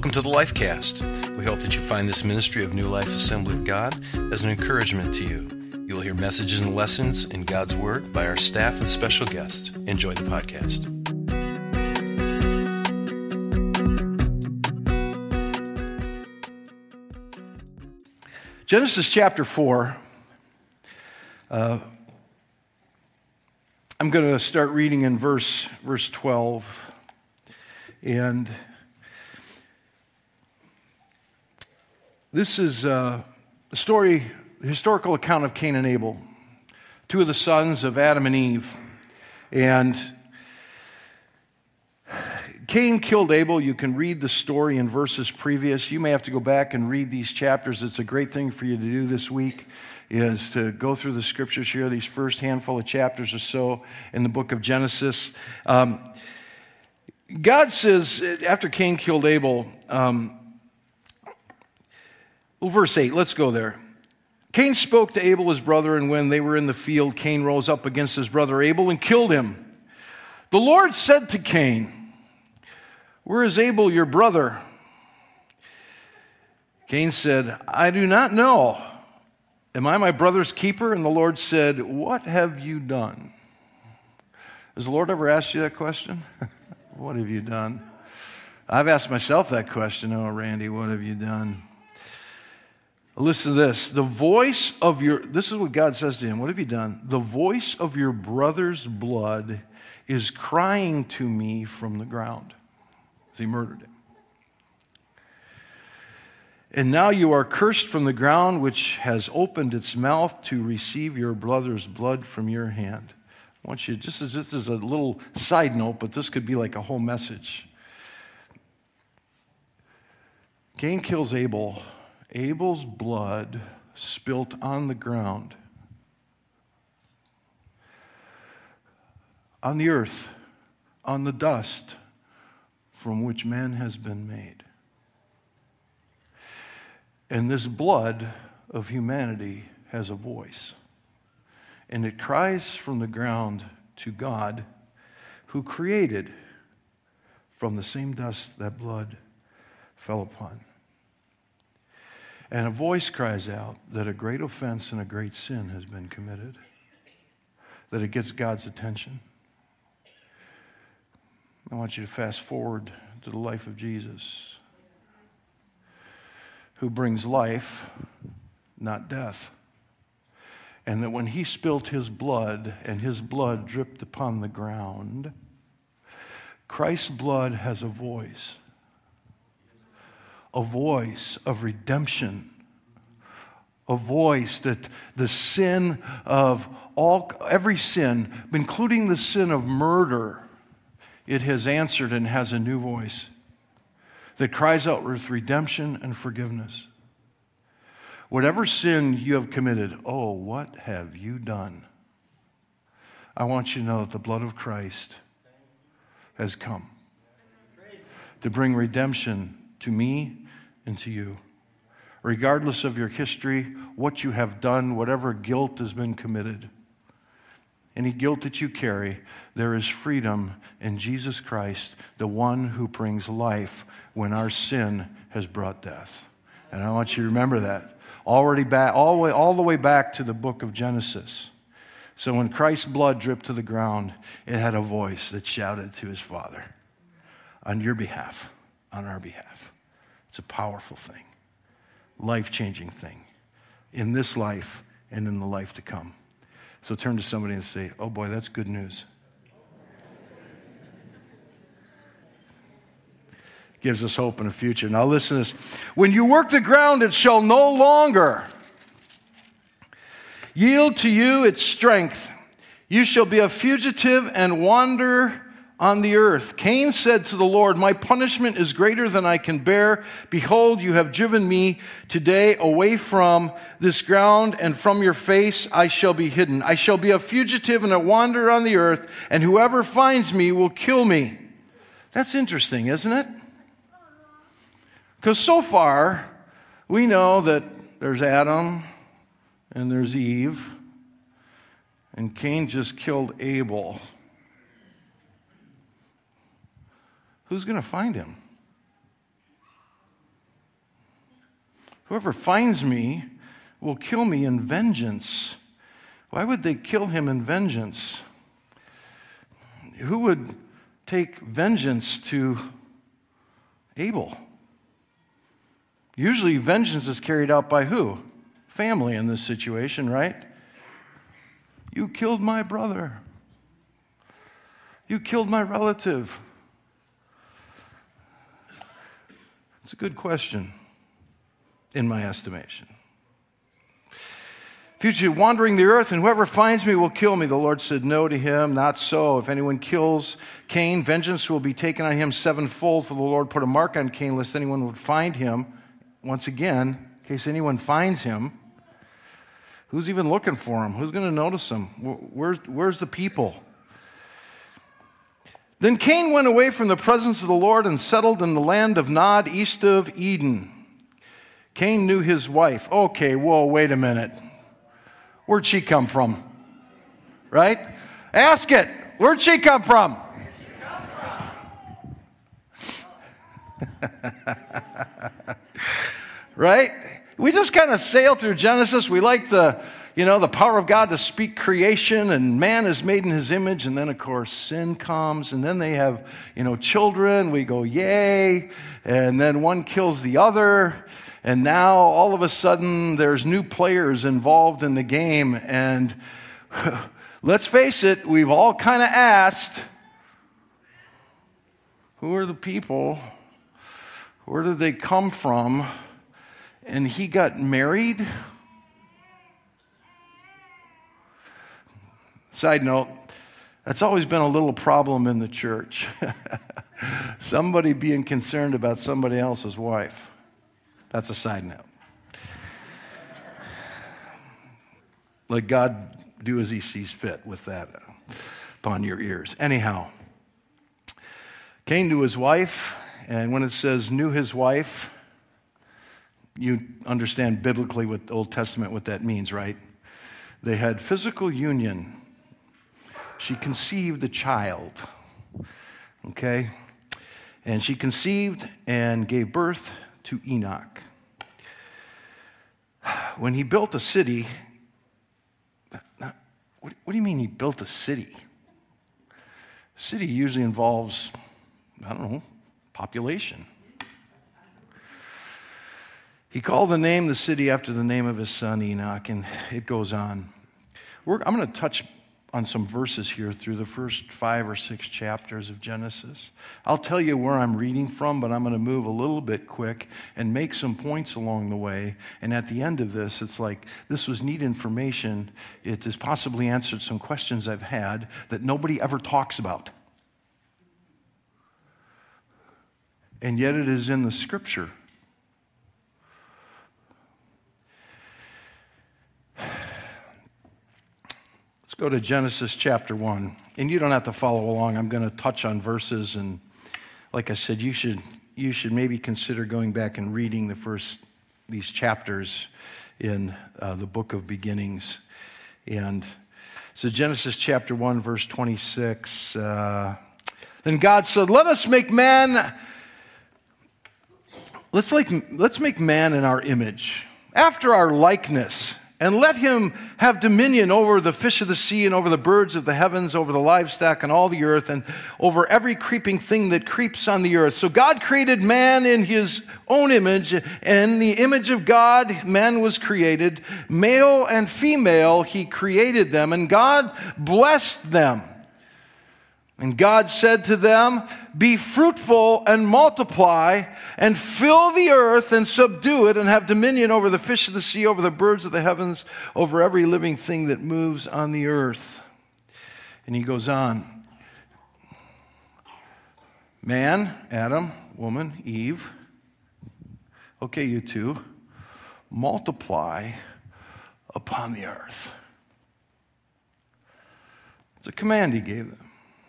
Welcome to the Lifecast. We hope that you find this ministry of New Life Assembly of God as an encouragement to you. You will hear messages and lessons in God's Word by our staff and special guests. Enjoy the podcast. Genesis chapter 4. I'm going to start reading in verse 12. And this is the historical account of Cain and Abel, two of the sons of Adam and Eve. And Cain killed Abel. You can read the story in verses previous. You may have to go back and read these chapters. It's a great thing for you to do this week, is to go through the scriptures here, these first handful of chapters or so in the book of Genesis. God says, after Cain killed Abel, verse 8, let's go there. Cain spoke to Abel, his brother, and when they were in the field, Cain rose up against his brother Abel and killed him. The Lord said to Cain, "Where is Abel, your brother?" Cain said, "I do not know. Am I my brother's keeper?" And the Lord said, "What have you done?" Has the Lord ever asked you that question? What have you done? I've asked myself that question. Oh, Randy, what have you done? Listen to this. This is what God says to him. What have you done? The voice of your brother's blood is crying to me from the ground. As he murdered him. And now you are cursed from the ground, which has opened its mouth to receive your brother's blood from your hand. I want you, just as this is a little side note, but this could be like a whole message. Cain kills Abel. Abel's blood spilt on the ground, on the earth, on the dust from which man has been made. And this blood of humanity has a voice. And it cries from the ground to God, who created from the same dust that blood fell upon. And a voice cries out that a great offense and a great sin has been committed, that it gets God's attention. I want you to fast forward to the life of Jesus, who brings life, not death. And that when he spilt his blood and his blood dripped upon the ground, Christ's blood has a voice of redemption, a voice that the sin of every sin, including the sin of murder, it has answered and has a new voice that cries out with redemption and forgiveness. Whatever sin you have committed, oh, what have you done? I want you to know that the blood of Christ has come to bring redemption to me and to you. Regardless of your history, what you have done, whatever guilt has been committed, any guilt that you carry, there is freedom in Jesus Christ, the one who brings life when our sin has brought death. And I want you to remember that. Already back, all the way back to the book of Genesis. So when Christ's blood dripped to the ground, it had a voice that shouted to his Father on your behalf, on our behalf. It's a powerful thing, life-changing thing in this life and in the life to come. So turn to somebody and say, "Oh boy, that's good news." Gives us hope in the future. Now listen to this. When you work the ground, it shall no longer yield to you its strength. You shall be a fugitive and wander on the earth. Cain said to the Lord, "My punishment is greater than I can bear. Behold, you have driven me today away from this ground, and from your face I shall be hidden. I shall be a fugitive and a wanderer on the earth, and whoever finds me will kill me." That's interesting, isn't it? Because so far, we know that there's Adam and there's Eve, and Cain just killed Abel. Who's going to find him? Whoever finds me will kill me in vengeance. Why would they kill him in vengeance? Who would take vengeance to Abel? Usually vengeance is carried out by who? Family in this situation, right? You killed my brother. You killed my relative. It's a good question, in my estimation. Future wandering the earth, and whoever finds me will kill me. The Lord said no to him. Not so. If anyone kills Cain, vengeance will be taken on him sevenfold. For the Lord put a mark on Cain, lest anyone would find him. Once again, in case anyone finds him, who's even looking for him? Who's going to notice him? Where's the people? Then Cain went away from the presence of the Lord and settled in the land of Nod, east of Eden. Cain knew his wife. Okay, whoa, wait a minute. Where'd she come from? Right? Ask it. Where'd she come from? Right? We just kind of sail through Genesis. We like the power of God to speak creation, and man is made in his image, and then of course sin comes, and then they have, children. We go, yay, and then one kills the other, and now all of a sudden there's new players involved in the game, and let's face it, we've all kind of asked, who are the people? Where did they come from? And he got married. Side note, that's always been a little problem in the church. Somebody being concerned about somebody else's wife. That's a side note. Let God do as he sees fit with that upon your ears. Anyhow, Cain knew his wife, and when it says knew his wife, you understand biblically what the Old Testament, what that means, right? They had physical union. She conceived a child, okay? And she conceived and gave birth to Enoch. When he built a city, what do you mean he built a city? City usually involves, population. He called the city after the name of his son Enoch, and it goes on. I'm going to touch on some verses here through the first 5 or 6 chapters of Genesis. I'll tell you where I'm reading from, but I'm going to move a little bit quick and make some points along the way. And at the end of this, it's like, this was neat information. It has possibly answered some questions I've had that nobody ever talks about. And yet it is in the Scripture. Let's go to Genesis chapter 1. And you don't have to follow along. I'm going to touch on verses. And like I said, you should maybe consider going back and reading these chapters in the book of beginnings. And so Genesis chapter 1, verse 26. Then God said, let's make man in our image, after our likeness. And let him have dominion over the fish of the sea and over the birds of the heavens, over the livestock and all the earth, and over every creeping thing that creeps on the earth. So God created man in his own image. In the image of God, man was created. Male and female, he created them. And God blessed them. And God said to them, be fruitful and multiply and fill the earth and subdue it and have dominion over the fish of the sea, over the birds of the heavens, over every living thing that moves on the earth. And he goes on. Man, Adam, woman, Eve. Okay, you two. Multiply upon the earth. It's a command he gave them.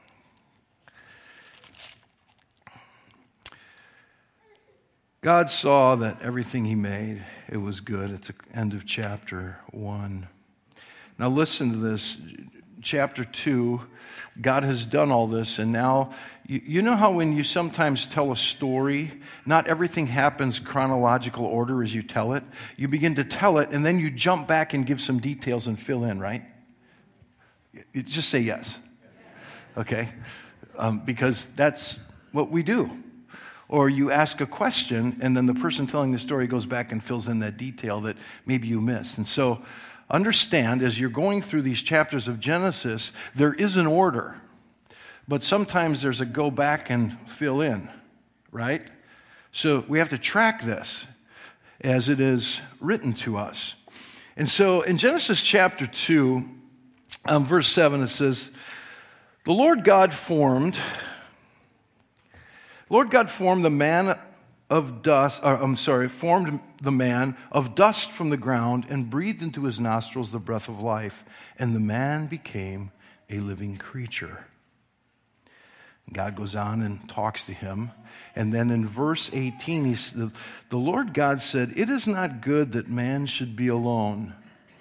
God saw that everything he made, it was good. It's the end of chapter 1. Now listen to this. chapter 2, God has done all this, and now, you know how when you sometimes tell a story, not everything happens chronological order as you tell it. You begin to tell it, and then you jump back and give some details and fill in, right? You just say yes. Okay? Because that's what we do. Or you ask a question, and then the person telling the story goes back and fills in that detail that maybe you missed. And so, understand, as you're going through these chapters of Genesis, there is an order. But sometimes there's a go back and fill in, right? So we have to track this as it is written to us. And so in Genesis chapter 2, verse 7, it says, The Lord God formed the man of dust, formed the man of dust from the ground and breathed into his nostrils the breath of life, and the man became a living creature. God goes on and talks to him, and then in verse 18, the Lord God said, It is not good that man should be alone.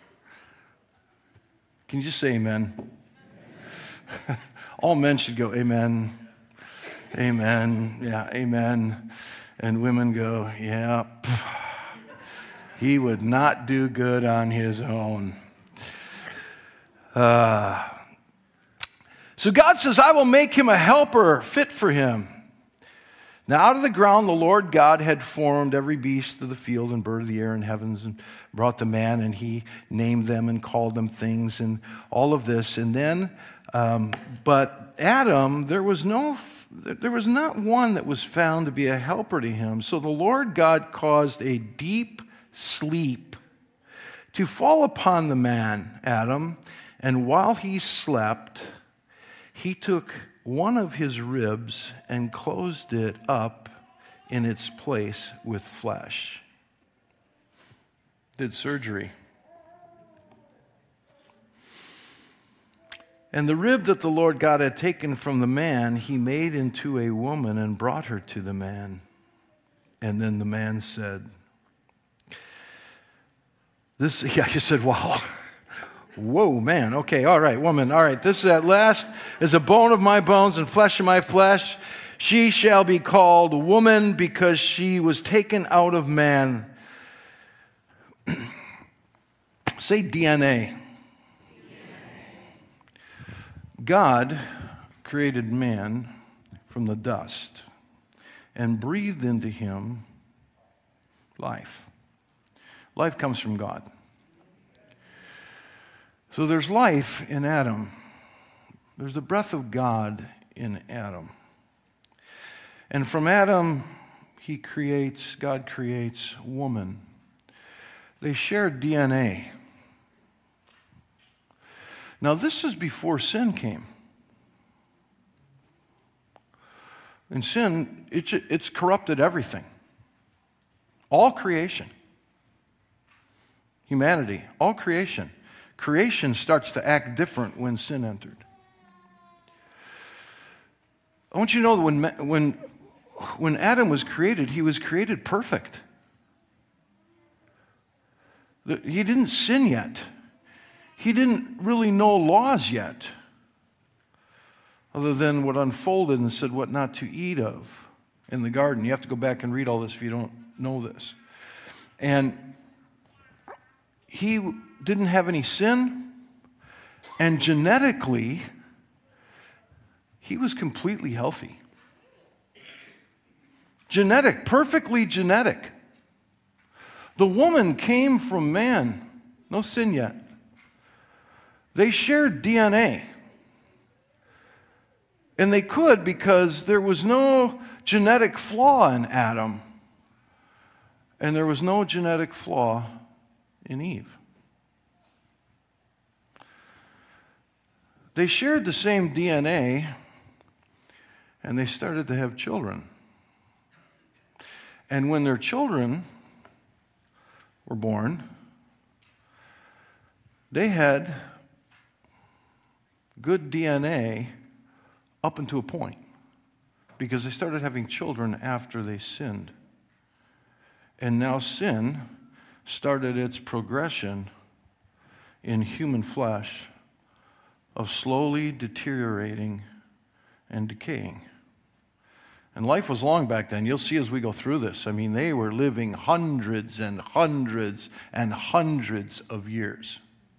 Can you just say amen? All men should go, amen. Amen. Yeah, amen. And women go, yeah, he would not do good on his own. So God says, I will make him a helper fit for him. Now out of the ground the Lord God had formed every beast of the field and bird of the air and heavens, and brought the man, and he named them and called them things and all of this. And then, but Adam, there was not one that was found to be a helper to him. So the Lord God caused a deep sleep to fall upon the man, Adam, and while he slept, he took one of his ribs and closed it up in its place with flesh. Did surgery. And the rib that the Lord God had taken from the man, he made into a woman and brought her to the man. And then the man said, you said, wow. Whoa, man. Okay, all right, woman. All right, this at last is a bone of my bones and flesh of my flesh. She shall be called woman because she was taken out of man. Say DNA. God created man from the dust and breathed into him life. Life comes from God. So there's life in Adam. There's the breath of God in Adam. And from Adam, God creates woman. They share DNA. Now, this is before sin came. And sin, it's corrupted everything. All creation. Humanity, all creation. Creation starts to act different when sin entered. I want you to know that when Adam was created, he was created perfect. He didn't sin yet. He didn't really know laws yet, other than what unfolded and said what not to eat of in the garden. You have to go back and read all this if you don't know this. And he didn't have any sin, and genetically, he was completely healthy. Perfectly genetic. The woman came from man, no sin yet. They shared DNA. And they could because there was no genetic flaw in Adam, and there was no genetic flaw in Eve. They shared the same DNA, and they started to have children. And when their children were born, they had good DNA up until a point, because they started having children after they sinned. And now sin started its progression in human flesh of slowly deteriorating and decaying. And life was long back then. You'll see as we go through this. I mean, they were living hundreds and hundreds and hundreds of years.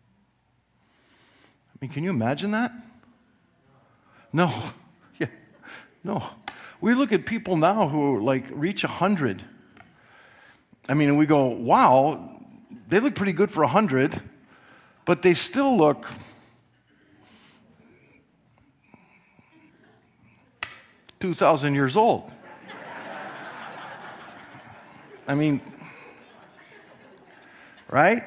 I mean, can you imagine that? No. Yeah. No. We look at people now who like reach 100. I mean, and we go, wow, they look pretty good for 100, but they still look 2,000 years old. I mean, right?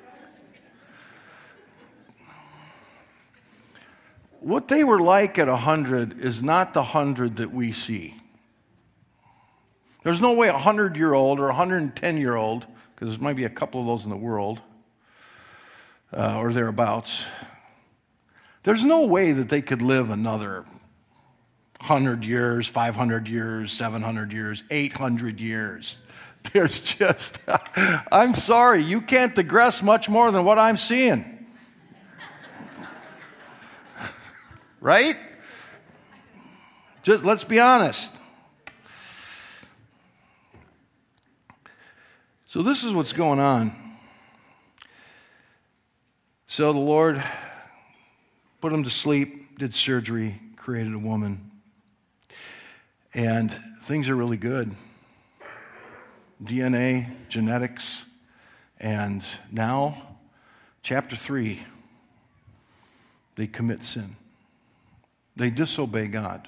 What they were like at 100 is not the 100 that we see. There's no way a 100-year-old or a 110-year-old, because there might be a couple of those in the world, or thereabouts, there's no way that they could live another 100 years, 500 years, 700 years, 800 years. There's just, I'm sorry, you can't digress much more than what I'm seeing. Right? Just let's be honest. So this is what's going on. So the Lord put him to sleep, did surgery, created a woman. And things are really good. DNA, genetics, and now, chapter 3, they commit sin. They disobey God.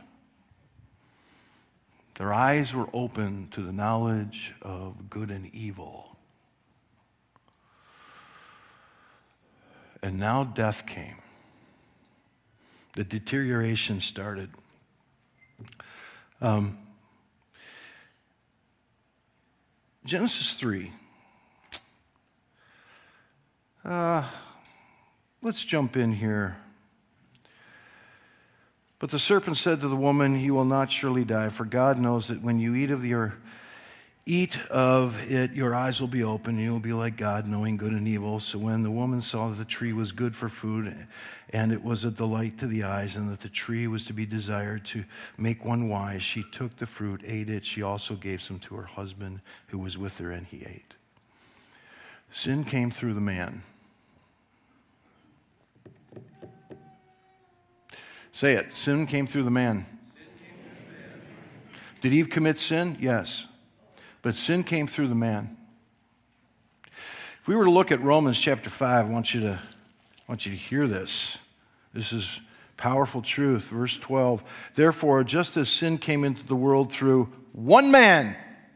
Their eyes were open to the knowledge of good and evil. And now death came. The deterioration started. Genesis 3. Let's jump in here. But the serpent said to the woman, "You will not surely die, for God knows that when you eat of it, your eyes will be open, and you will be like God, knowing good and evil." So when the woman saw that the tree was good for food, and it was a delight to the eyes, and that the tree was to be desired to make one wise, she took the fruit, ate it. She also gave some to her husband who was with her, and he ate. Sin came through the man. Say it. Sin came through the man. Did Eve commit sin? Yes. But sin came through the man. If we were to look at Romans chapter 5, I want you to hear this. This is powerful truth. Verse 12. Therefore, just as sin came into the world through one man,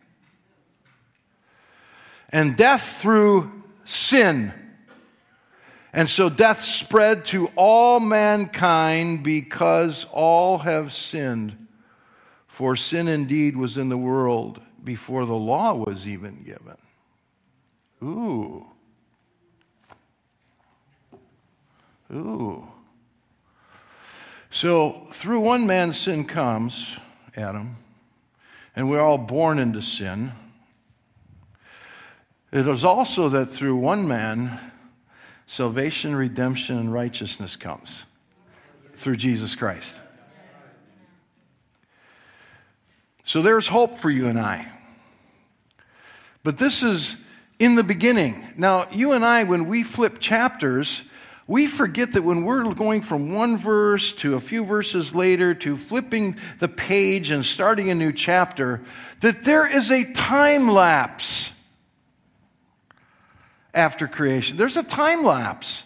and death through sin, and so death spread to all mankind because all have sinned. For sin indeed was in the world before the law was even given. Ooh. So through one man sin comes, Adam, and we're all born into sin. It is also that through one man, salvation, redemption, and righteousness comes through Jesus Christ. So there's hope for you and I. But this is in the beginning. Now, you and I, when we flip chapters, we forget that when we're going from one verse to a few verses later to flipping the page and starting a new chapter, that there is a time lapse after creation. There's a time lapse.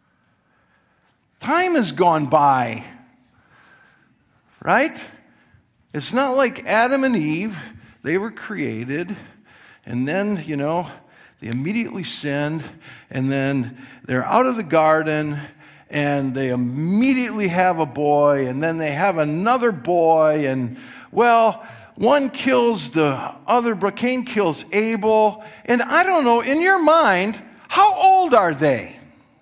Time has gone by, right? It's not like Adam and Eve. They were created, and then, they immediately sinned, and then they're out of the garden, and they immediately have a boy, and then they have another boy, and, one kills the other, Cain kills Abel, and I don't know, in your mind, how old are they?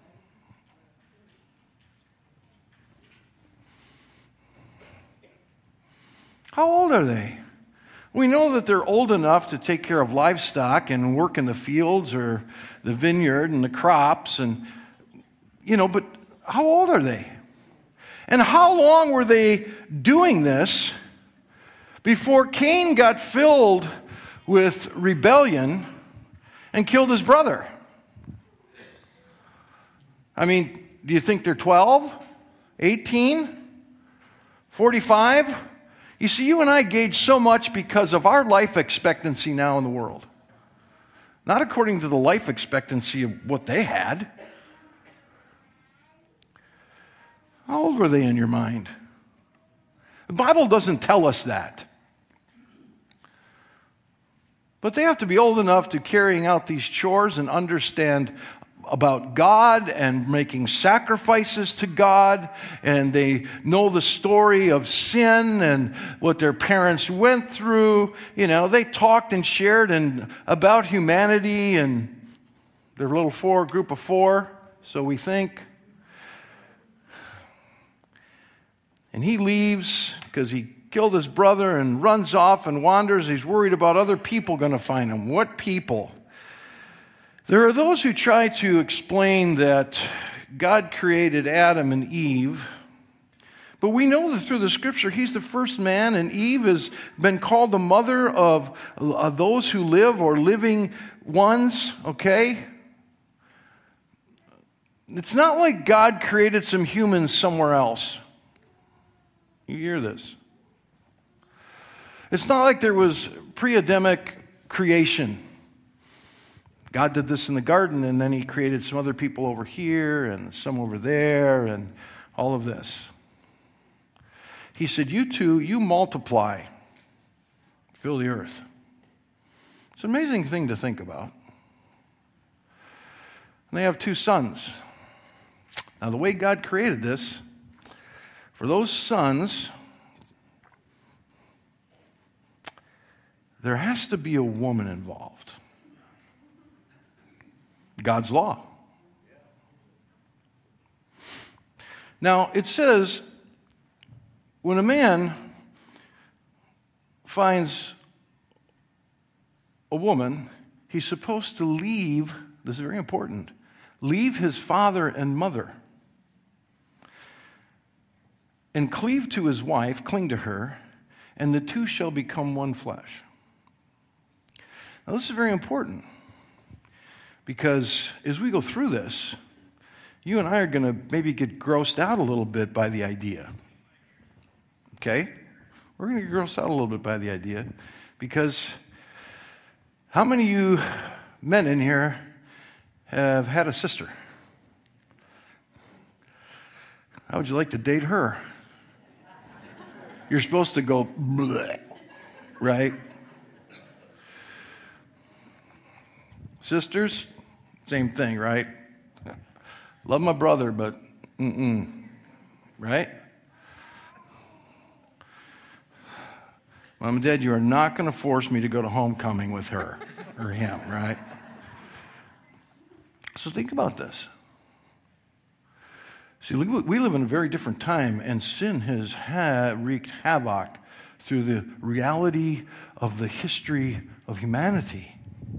How old are they? We know that they're old enough to take care of livestock and work in the fields or the vineyard and the crops, and, but how old are they? And how long were they doing this before Cain got filled with rebellion and killed his brother? I mean, do you think they're 12, 18, 45? You see, you and I gauge so much because of our life expectancy now in the world. Not according to the life expectancy of what they had. How old were they in your mind? The Bible doesn't tell us that. But they have to be old enough to carrying out these chores and understand about God and making sacrifices to God, and they know the story of sin and what their parents went through. You know, they talked and shared about humanity and their little group of four, so we think. And he leaves because he killed his brother and runs off and wanders. He's worried about other people going to find him. What people? There are those who try to explain that God created Adam and Eve, but we know that through the Scripture, he's the first man, and Eve has been called the mother of those who live or living ones, okay? It's not like God created some humans somewhere else. You hear this? It's not like there was pre-Adamic creation. God did this in the garden, and then he created some other people over here and some over there and all of this. He said, you two, you multiply, fill the earth. It's an amazing thing to think about. And they have 2 sons. Now, the way God created this, for those sons, there has to be a woman involved. God's law. Now, it says, when a man finds a woman, he's supposed to leave, this is very important, leave his father and mother and cleave to his wife, cling to her, and the two shall become one flesh. Now, this is very important. Because as we go through this, you and I are going to maybe get grossed out a little bit by the idea. Okay? We're going to get grossed out a little bit by the idea. Because how many of you men in here have had a sister? How would you like to date her? You're supposed to go, bleh, right? Sisters, same thing, right? Love my brother, but right? Mom and Dad, you are not going to force me to go to homecoming with her or him, right? So think about this. See, we live in a very different time, and sin has wreaked havoc through the reality of the history of humanity.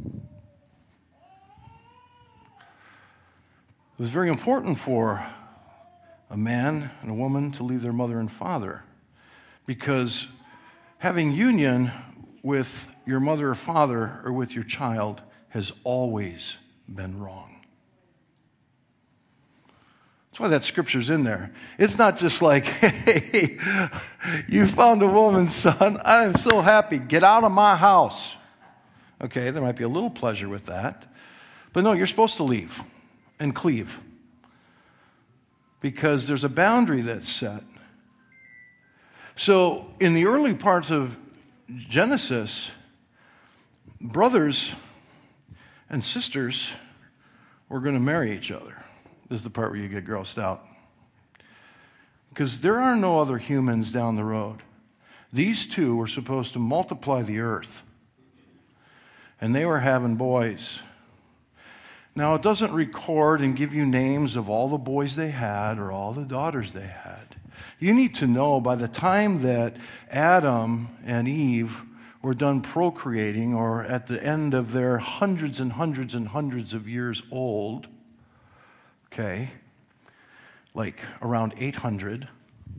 It was very important for a man and a woman to leave their mother and father, because having union with your mother or father or with your child has always been wrong. That's why that scripture's in there. It's not just like, hey, you found a woman, son. I am so happy. Get out of my house. Okay, there might be a little pleasure with that. But no, you're supposed to leave and cleave, because there's a boundary that's set. So in the early parts of Genesis, brothers and sisters were going to marry each other. This is the part where you get grossed out. Because there are no other humans down the road. These two were supposed to multiply the earth. And they were having boys. Now, it doesn't record and give you names of all the boys they had or all the daughters they had. You need to know by the time that Adam and Eve were done procreating, or at the end of their hundreds and hundreds and hundreds of years old, okay, like around 800,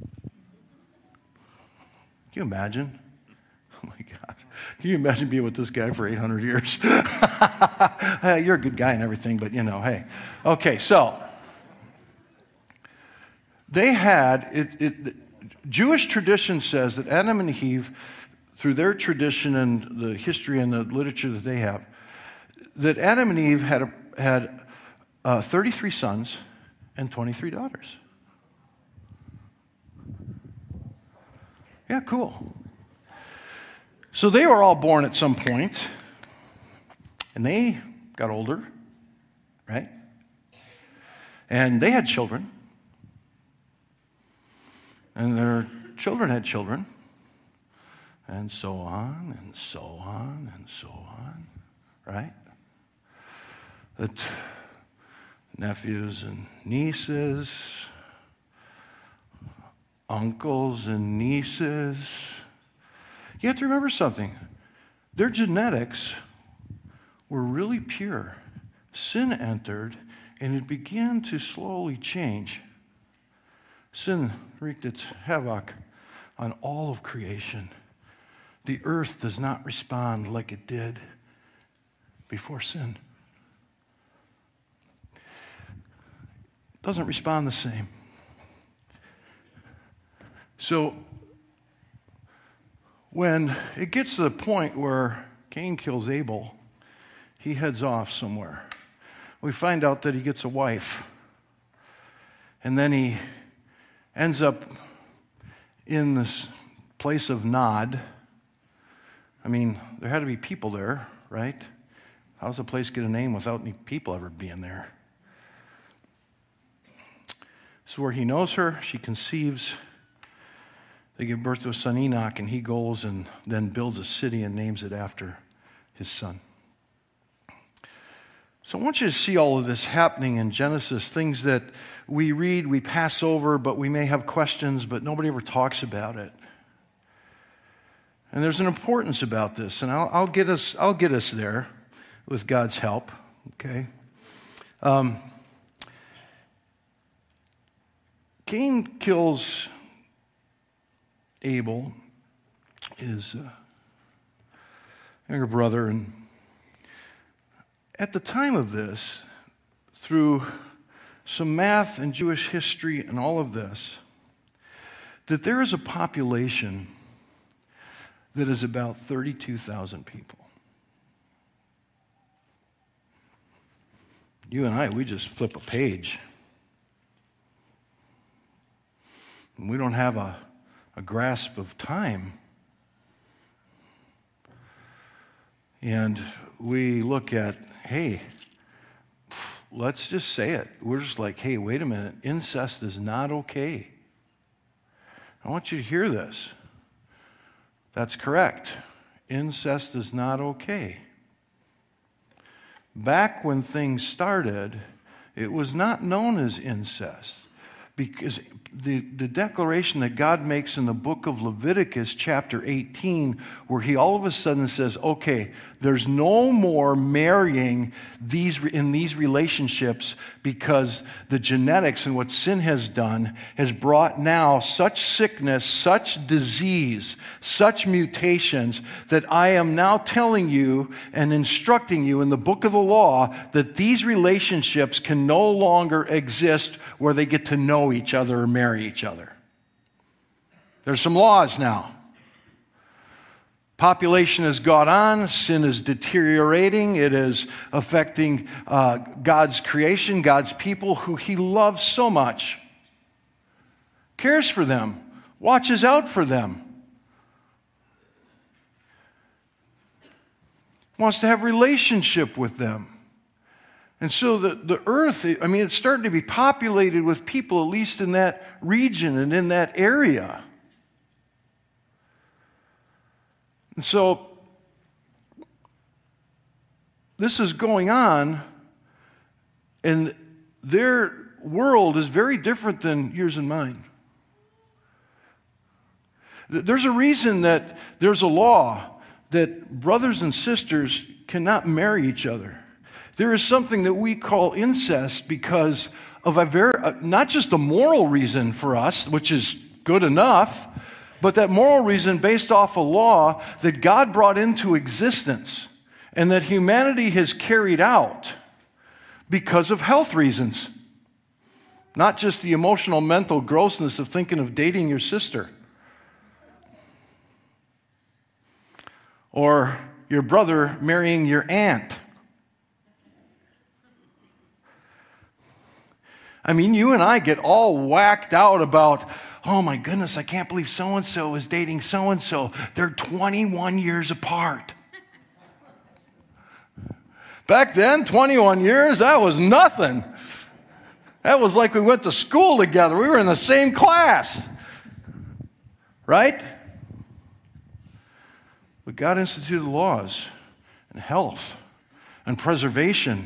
you imagine? Oh my God. Can you imagine being with this guy for 800 years? Hey, you're a good guy and everything, but hey. Okay, so they had, Jewish tradition says that Adam and Eve, through their tradition and the history and the literature that they have, that Adam and Eve had 33 sons and 23 daughters. Yeah, cool. So they were all born at some point, and they got older, right? And they had children, and their children had children, and so on, and so on, and so on, right? That nephews and nieces, uncles and nieces. You have to remember something. Their genetics were really pure. Sin entered, and it began to slowly change. Sin wreaked its havoc on all of creation. The earth does not respond like it did before sin. It doesn't respond the same. So, when it gets to the point where Cain kills Abel, he heads off somewhere. We find out that he gets a wife. And then he ends up in this place of Nod. I mean, there had to be people there, right? How does a place get a name without any people ever being there? So where he knows her, she conceives. They give birth to a son, Enoch, and he goes and then builds a city and names it after his son. So I want you to see all of this happening in Genesis, things that we read, we pass over, but we may have questions, but nobody ever talks about it. And there's an importance about this, and I'll get us there with God's help, okay? Cain kills Abel, his younger brother, and at the time of this, through some math and Jewish history and all of this, that there is a population that is about 32,000 people. You and I, we just flip a page. And we don't have a grasp of time. And we look at, hey, let's just say it. We're just like, hey, wait a minute. Incest is not okay. I want you to hear this. That's correct. Incest is not okay. Back when things started, it was not known as incest. Because the declaration that God makes in the book of Leviticus, chapter 18, where he all of a sudden says, okay, there's no more marrying in these relationships because the genetics and what sin has done has brought now such sickness, such disease, such mutations that I am now telling you and instructing you in the book of the law that these relationships can no longer exist where they get to know each other or marry each other. There's some laws now. Population has gone on. Sin is deteriorating. It is affecting God's creation, God's people who he loves so much. Cares for them. Watches out for them. Wants to have relationship with them. And so the earth, I mean, it's starting to be populated with people, at least in that region and in that area. And so this is going on, and their world is very different than yours and mine. There's a reason that there's a law that brothers and sisters cannot marry each other. There is something that we call incest because of not just a moral reason for us, which is good enough, but that moral reason based off a law that God brought into existence and that humanity has carried out because of health reasons. Not just the emotional, mental grossness of thinking of dating your sister or your brother marrying your aunt. I mean, you and I get all whacked out about, oh my goodness, I can't believe so-and-so is dating so-and-so. They're 21 years apart. Back then, 21 years, that was nothing. That was like we went to school together. We were in the same class. Right? But God instituted laws and health and preservation.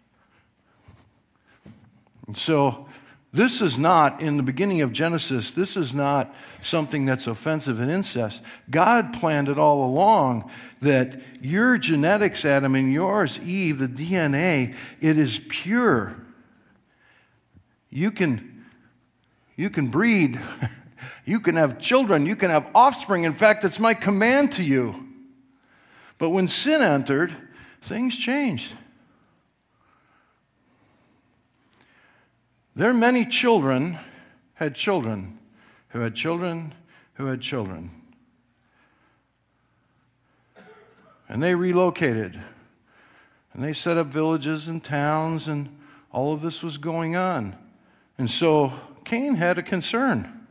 And so this is not, in the beginning of Genesis, this is not something that's offensive in incest. God planned it all along that your genetics, Adam, and yours, Eve, the DNA, it is pure. You can breed. You can have children. You can have offspring. In fact, it's my command to you. But when sin entered, things changed. Their many children had children who had children who had children. And they relocated. And they set up villages and towns, and all of this was going on. And so Cain had a concern.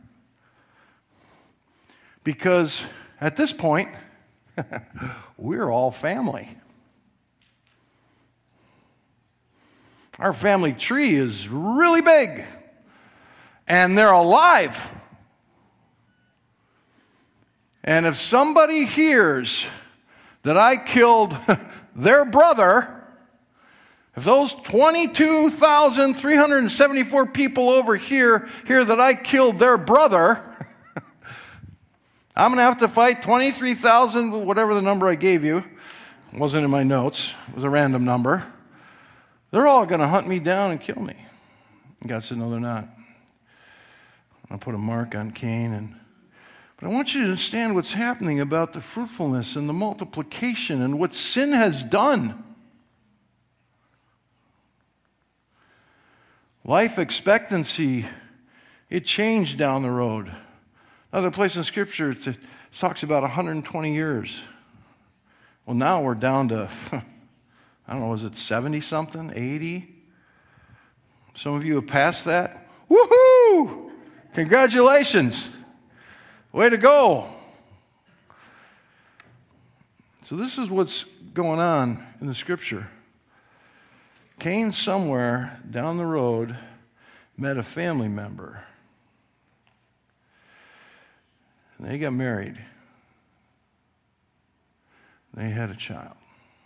Because at this point, we're all family. Our family tree is really big, and they're alive. And if somebody hears that I killed their brother, if those 22,374 people over here hear that I killed their brother, I'm going to have to fight 23,000, whatever the number I gave you. It wasn't in my notes. It was a random number. They're all going to hunt me down and kill me. And God said, no, they're not. I'll put a mark on Cain. But I want you to understand what's happening about the fruitfulness and the multiplication and what sin has done. Life expectancy, it changed down the road. Another place in Scripture, it talks about 120 years. Well, now we're down to, I don't know, is it 70-something, 80? Some of you have passed that. Woohoo! Congratulations. Way to go. So this is what's going on in the Scripture. Cain somewhere down the road met a family member. And they got married. They had a child.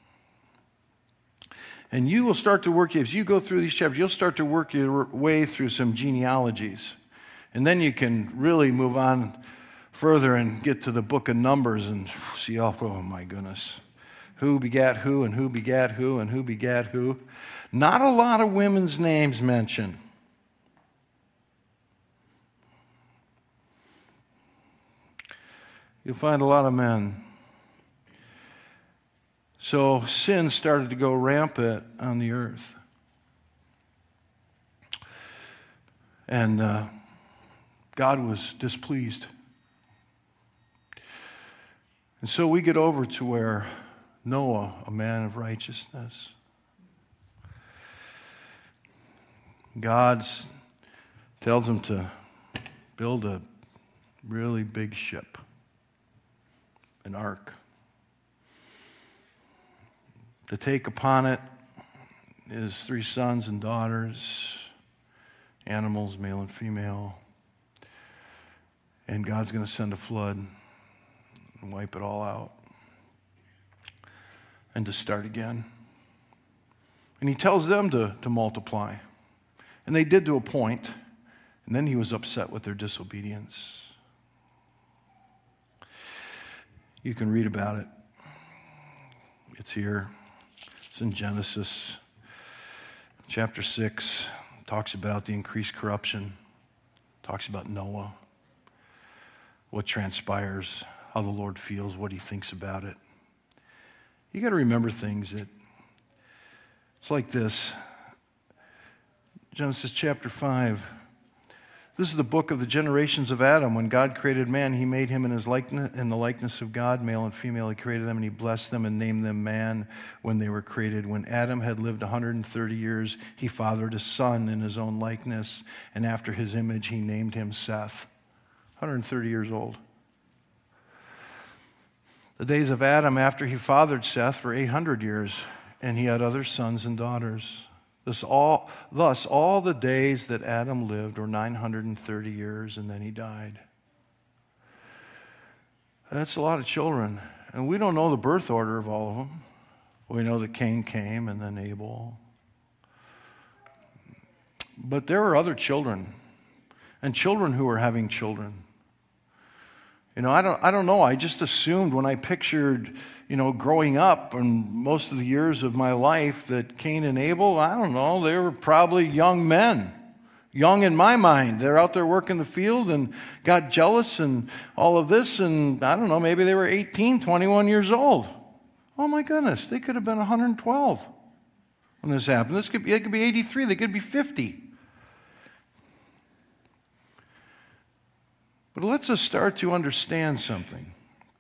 And you will start to work, as you go through these chapters, you'll start to work your way through some genealogies. And then you can really move on further and get to the book of Numbers and see, oh my goodness, who begat who and who begat who and who begat who. Not a lot of women's names mentioned. You'll find a lot of men. So sin started to go rampant on the earth. And God was displeased. And so we get over to where Noah, a man of righteousness, God tells him to build a really big ship, an ark, to take upon it his 3 sons and daughters, animals, male and female, and God's going to send a flood and wipe it all out and to start again. And he tells them to multiply. And they did to a point, and then he was upset with their disobedience. You can read about it. It's here. It's in Genesis. Chapter 6 talks about the increased corruption. Talks about Noah. what transpires, how the Lord feels, what he thinks about it. You got to remember things that it's like this. Genesis chapter 5. This is the book of the generations of Adam. When God created man, he made him in his likeness, in the likeness of God, male and female. He created them, and he blessed them and named them man when they were created. When Adam had lived 130 years, he fathered a son in his own likeness, and after his image, he named him Seth. 130 years old. The days of Adam after he fathered Seth were 800 years, and he had other sons and daughters. Thus all the days that Adam lived were 930 years, and then he died. That's a lot of children. And we don't know the birth order of all of them. We know that Cain came and then Abel. But there were other children, and children who were having children. You know, I don't know. I just assumed when I pictured, growing up and most of the years of my life that Cain and Abel, I don't know, they were probably young men. Young in my mind. They're out there working the field and got jealous and all of this, and I don't know, maybe they were 18, 21 years old. Oh my goodness, they could have been 112 when this happened. They could be 83, they could be 50. But let's just start to understand something.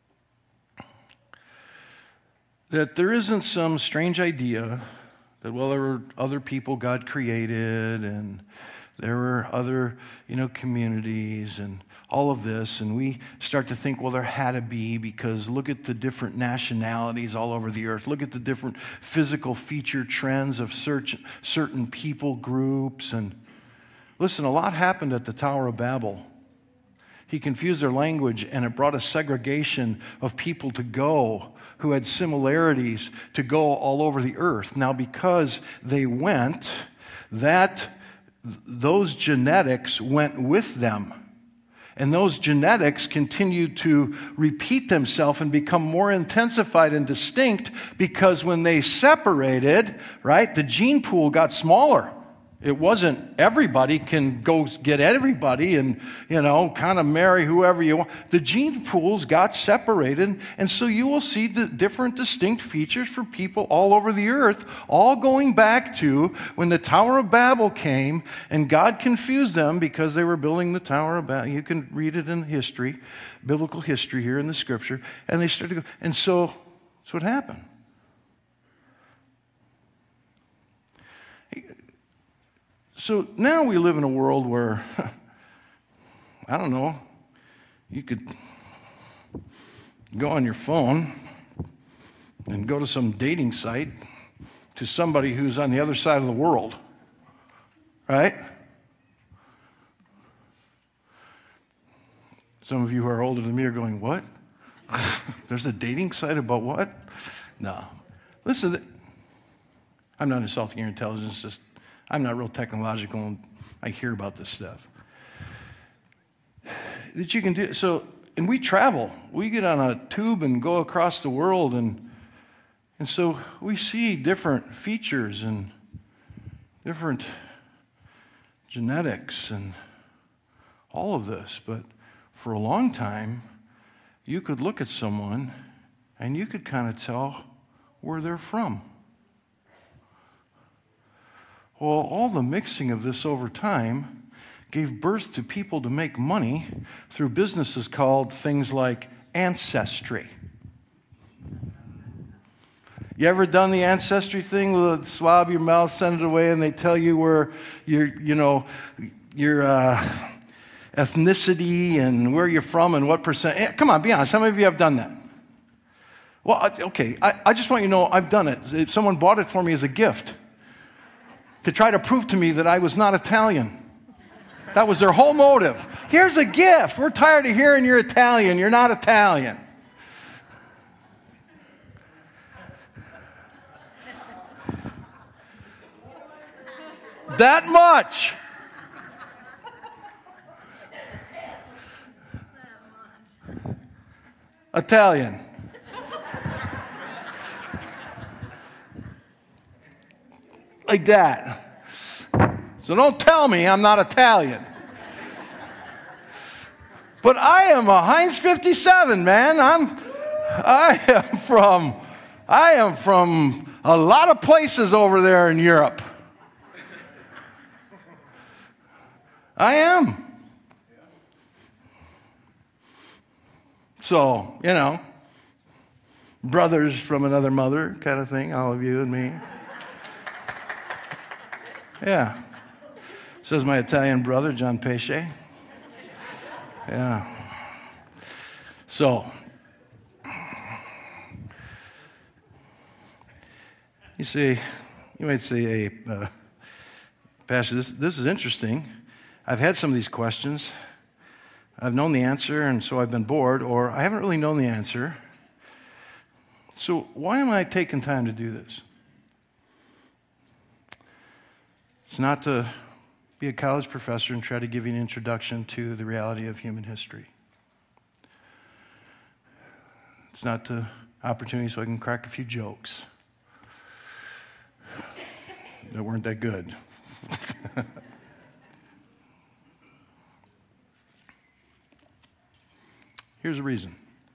That there isn't some strange idea that, well, there were other people God created and there were other, communities and all of this. And we start to think, well, there had to be, because look at the different nationalities all over the earth. Look at the different physical feature trends of certain people groups. And listen, a lot happened at the Tower of Babel. He confused their language, and it brought a segregation of people to go who had similarities to go all over the earth. Now, because they went, those genetics went with them. And those genetics continued to repeat themselves and become more intensified and distinct, because when they separated, right, the gene pool got smaller. It wasn't everybody can go get everybody and, kind of marry whoever you want. The gene pools got separated, and so you will see the different distinct features for people all over the earth, all going back to when the Tower of Babel came and God confused them because they were building the Tower of Babel. You can read it in history, biblical history here in the scripture, and they started to go. And so that's what happened. So now we live in a world where, I don't know, you could go on your phone and go to some dating site to somebody who's on the other side of the world, right? Some of you who are older than me are going, what? There's a dating site about what? No. Listen, I'm not insulting your intelligence, just I'm not real technological, and I hear about this stuff. That you can do so, and we travel. We get on a tube and go across the world, and so we see different features and different genetics and all of this. But for a long time, you could look at someone and you could kind of tell where they're from. Well, all the mixing of this over time gave birth to people to make money through businesses called things like ancestry. You ever done the ancestry thing? Swab your mouth, send it away, and they tell you where your ethnicity and where you're from and what percent. Come on, be honest. How many of you have done that? Well, okay, I just want you to know I've done it. Someone bought it for me as a gift to try to prove to me that I was not Italian. That was their whole motive. Here's a gift. We're tired of hearing you're Italian. You're not Italian. That much. Italian. Like that. So don't tell me I'm not Italian. But I am a Heinz 57, man. I am from a lot of places over there in Europe. I am. So, brothers from another mother kind of thing, all of you and me. Yeah. Says my Italian brother, John Pesce. Yeah. So, you might say, hey, Pastor, this is interesting. I've had some of these questions. I've known the answer, and so I've been bored, or I haven't really known the answer. So why am I taking time to do this? It's not to be a college professor and try to give you an introduction to the reality of human history. It's not the opportunity so I can crack a few jokes that weren't that good. Here's the reason.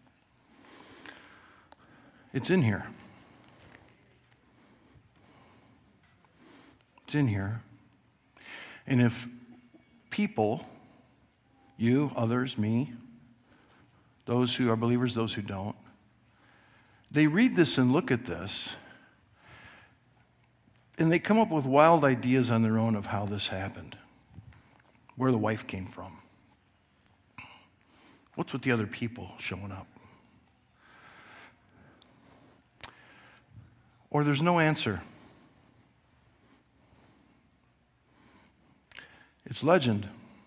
It's in here. It's in here. And if people, you, others, me, those who are believers, those who don't, they read this and look at this, and they come up with wild ideas on their own of how this happened, where the wife came from. What's with the other people showing up? Or there's no answer. It's legend.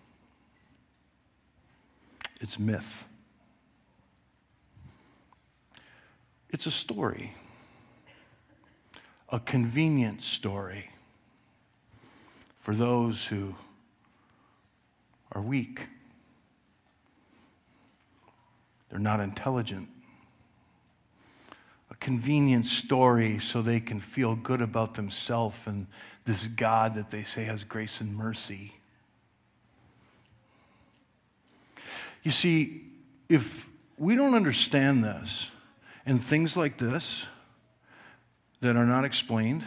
It's myth. It's a story. A convenient story for those who are weak. They're not intelligent. A convenient story so they can feel good about themselves and this God that they say has grace and mercy. You see, if we don't understand this and things like this that are not explained,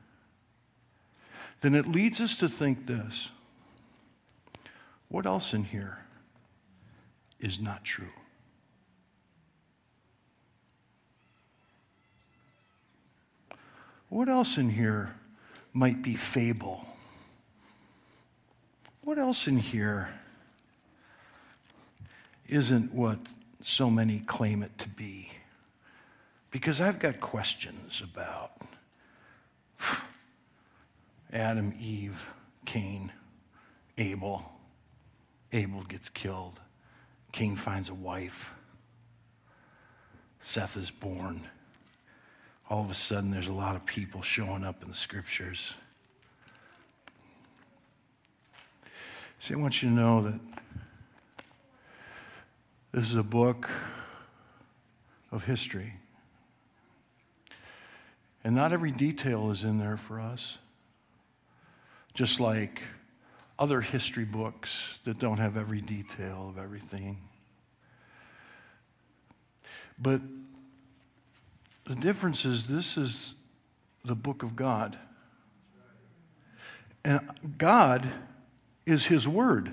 then it leads us to think this: what else in here is not true? What else in here might be fable? What else in here isn't what so many claim it to be? Because I've got questions about Adam, Eve, Cain, Abel. Abel gets killed. Cain finds a wife. Seth is born. All of a sudden, there's a lot of people showing up in the scriptures. See, I want you to know that this is a book of history. And not every detail is in there for us. Just like other history books that don't have every detail of everything. But the difference is this is the book of God. And God is His Word.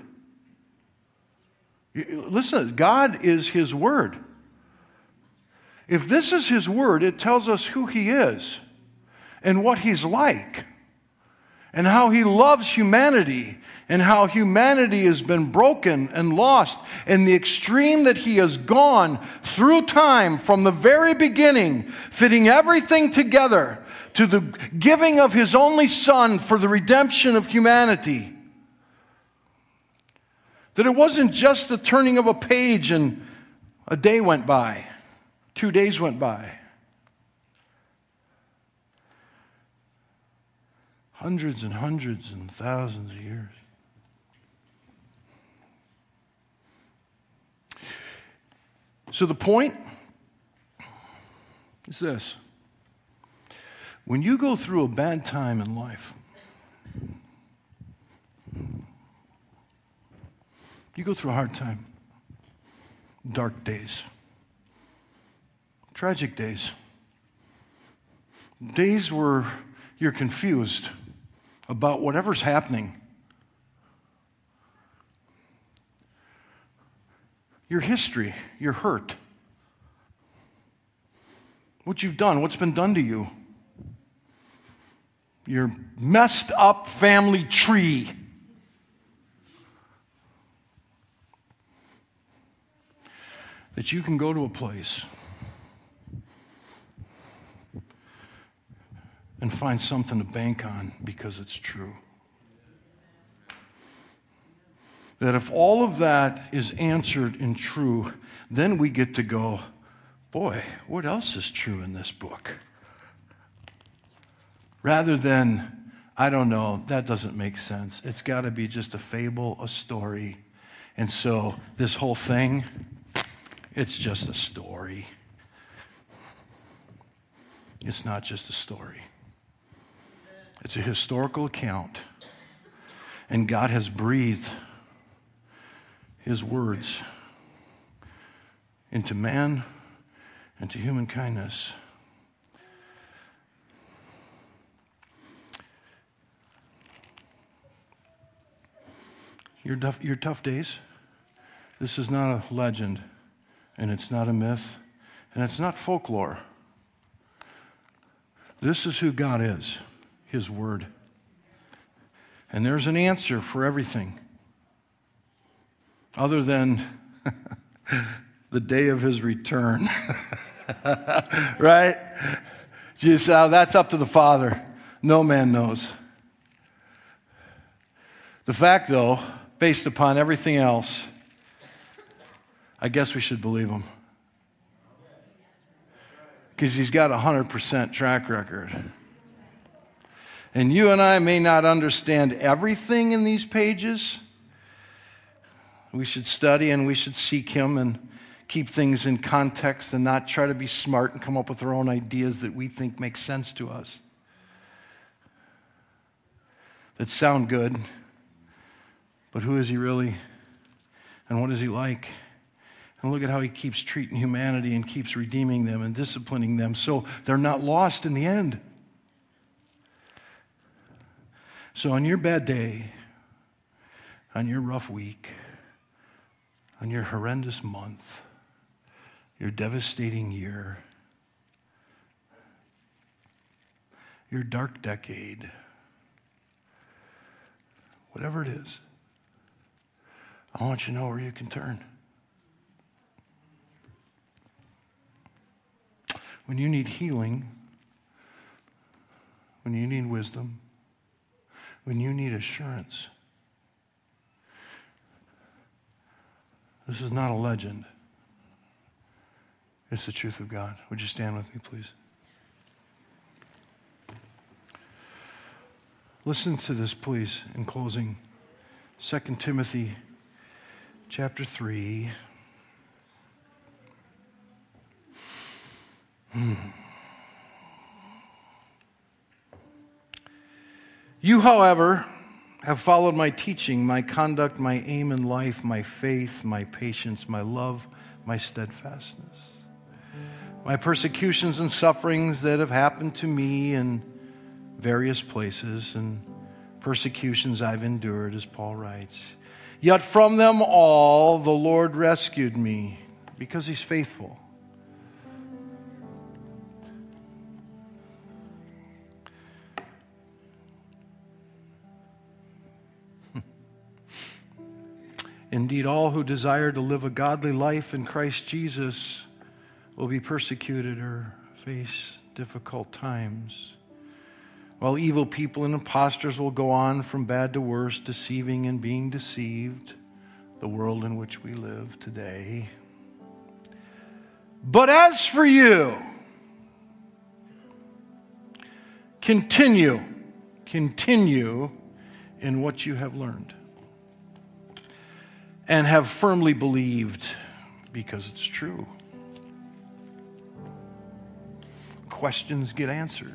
Listen, God is His Word. If this is His Word, it tells us who He is and what He's like and how He loves humanity and how humanity has been broken and lost and the extreme that He has gone through time from the very beginning, fitting everything together to the giving of His only Son for the redemption of humanity. That it wasn't just the turning of a page and a day went by, 2 days went by. Hundreds and hundreds and thousands of years. So the point is this. When you go through a bad time in life, you go through a hard time, dark days, tragic days, days where you're confused about whatever's happening. Your history, your hurt, what you've done, what's been done to you, your messed up family tree. That you can go to a place and find something to bank on because it's true. That if all of that is answered and true, then we get to go, boy, what else is true in this book? Rather than, I don't know, that doesn't make sense. It's got to be just a fable, a story. And so this whole thing, it's just a story. It's not just a story. It's a historical account. And God has breathed His words into man and to human kindness. Your tough days, this is not a legend, and it's not a myth, and it's not folklore. This is who God is, His Word. And there's an answer for everything other than the day of His return. Right? Jesus, that's up to the Father. No man knows. The fact, though, based upon everything else, I guess we should believe Him. Because He's got a 100% track record. And you and I may not understand everything in these pages. We should study and we should seek Him and keep things in context and not try to be smart and come up with our own ideas that we think make sense to us, that sound good. But who is He really? And what is He like? And look at how He keeps treating humanity and keeps redeeming them and disciplining them so they're not lost in the end. So on your bad day, on your rough week, on your horrendous month, your devastating year, your dark decade, whatever it is, I want you to know where you can turn. When you need healing, when you need wisdom, when you need assurance, this is not a legend. It's the truth of God. Would you stand with me, please? Listen to this, please, in closing. 2 Timothy chapter 3. You, however, have followed my teaching, my conduct, my aim in life, my faith, my patience, my love, my steadfastness, my persecutions and sufferings that have happened to me in various places, and persecutions I've endured, as Paul writes. Yet from them all the Lord rescued me, because He's faithful. Indeed, all who desire to live a godly life in Christ Jesus will be persecuted or face difficult times, while evil people and impostors will go on from bad to worse, deceiving and being deceived, the world in which we live today. But as for you, continue in what you have learned and have firmly believed, because it's true. Questions get answered.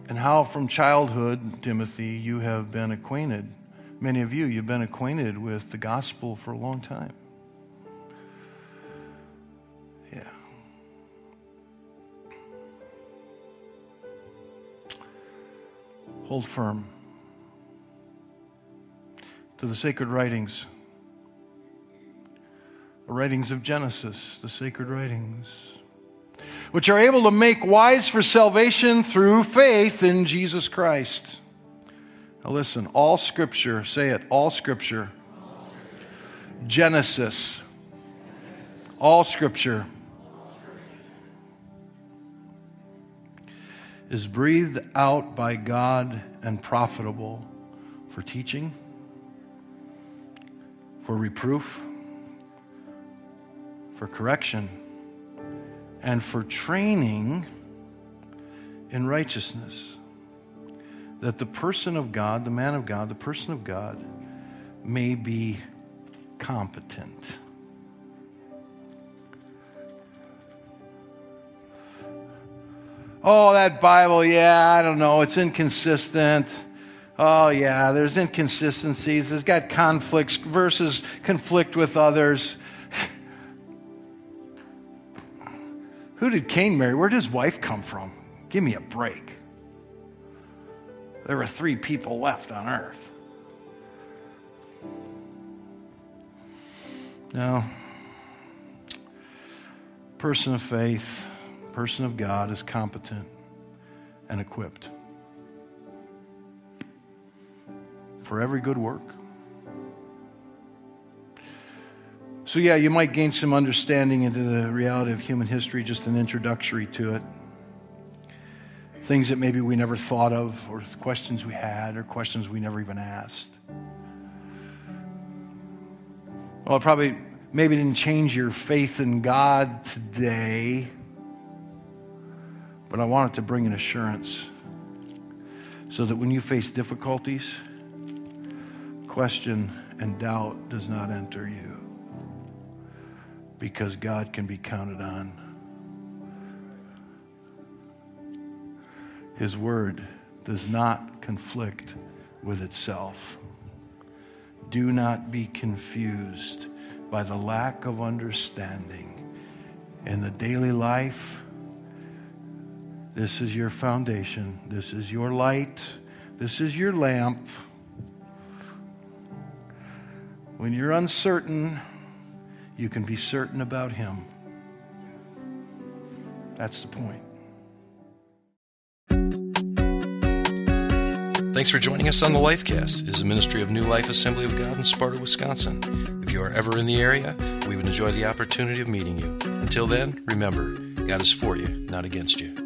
And how from childhood, Timothy, you have been acquainted. Many of you, you've been acquainted with the gospel for a long time. Yeah. Hold firm to the sacred writings. The writings of Genesis, the sacred writings, which are able to make wise for salvation through faith in Jesus Christ. Now listen, all Scripture, say it, all Scripture. Genesis, all Scripture is breathed out by God and profitable for teaching, for reproof, for correction, and for training in righteousness, that the person of God, the man of God, the person of God, may be competent. Oh, that Bible, yeah, I don't know, it's inconsistent. Oh, yeah, there's inconsistencies. It's got conflicts. Verses conflict with others. Who did Cain marry? Where did his wife come from? Give me a break. There were 3 people left on earth. No. Person of faith, person of God is competent and equipped for every good work. So yeah, you might gain some understanding into the reality of human history, just an introductory to it. Things that maybe we never thought of, or questions we had, or questions we never even asked. Well, it probably maybe didn't change your faith in God today, but I wanted to bring an assurance so that when you face difficulties, question and doubt does not enter you, because God can be counted on. His word does not conflict with itself. Do not be confused by the lack of understanding in the daily life. This is your foundation. This is your light. This is your lamp. When you're uncertain, you can be certain about Him. That's the point. Thanks for joining us on the Lifecast. It is a ministry of New Life Assembly of God in Sparta, Wisconsin. If you are ever in the area, we would enjoy the opportunity of meeting you. Until then, remember, God is for you, not against you.